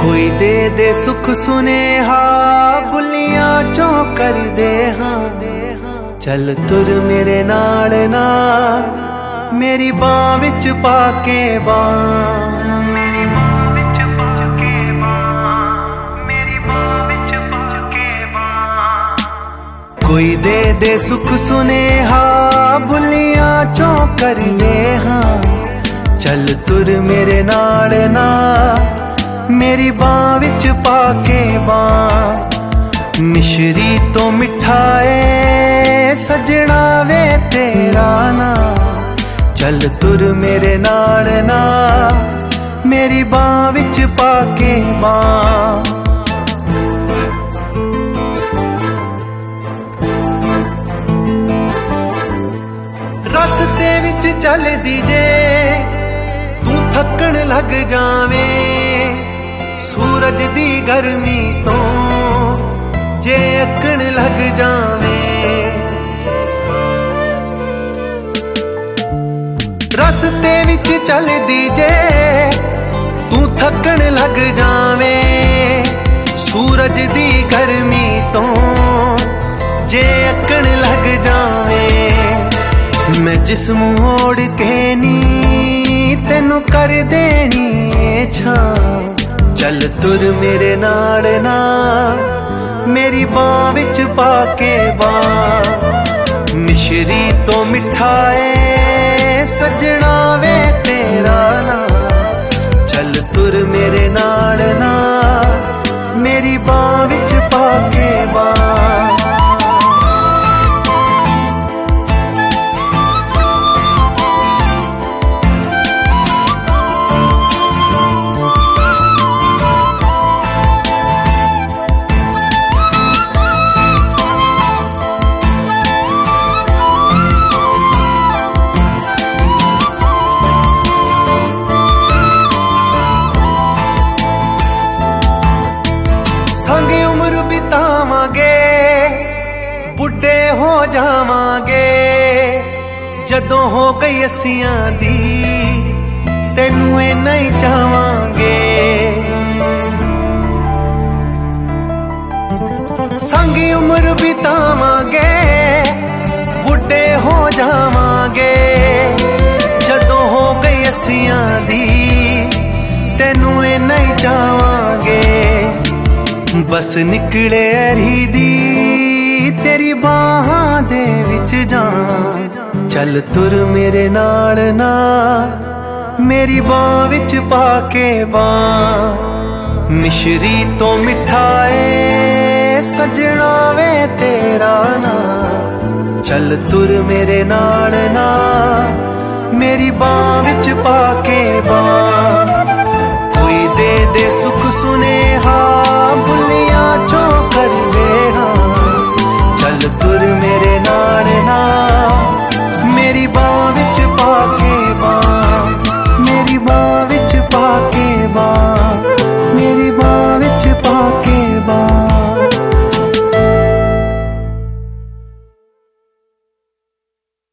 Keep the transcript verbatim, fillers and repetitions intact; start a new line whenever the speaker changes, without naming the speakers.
कोई दे दे सुख सुनेहा बुलियां चों कर दे हाँ। चल तुर मेरे नाल ना मेरी बांह विच पाके बांह, मेरी बांह विच पाके बांह, मेरी बांह विच पाके बांह। कोई दे दे सुख सुनेहा बुलियां चों कर दे हाँ। चल तुर मेरे नाल ना मेरी बांह विच पाके बांह। मिश्री तो मिठाए सजना वे तेरा ना। चल तुर मेरे नाल ना मेरी बांह विच पाके बांह। रस्ते विच चलदी जे तू थकन लग जावे, सूरज दी गर्मी तो जे अकण लग जावे। रस्ते विच चलदी जे तू थकन लग जावे, सूरज दी गर्मी तो जे अकण लग जावे। मैं जिस्म मोड़ के नी तेनू कर देनी ए छां। चल तुर मेरे नाल ना मेरी बांह विच पाके बांह। मिश्री तो मिठाए सजना वे तेरा ना। चल तुर मेरे नाल ना मेरी बांह विच पाके बांह। संग उम्र बितावांगे बुढ़े हो जावांगे, जदों हो गई असियां दी तेनू ए नहीं चाहांगे। संग उम्र बितावांगे बुढ़े हो जावांगे, जदों हो गई असियां दी तेनू ए नहीं चाहांगे। बस निकले अरी दी तेरी बाहां दे विच जान। चल तुर मेरे नाल ना मेरी बांह विच पाके बांह। मिश्री तो मिठाए सजना वे तेरा ना। चल तुर मेरे नाल ना मेरी बांह विच पाके बांह। कोई दे दे सुख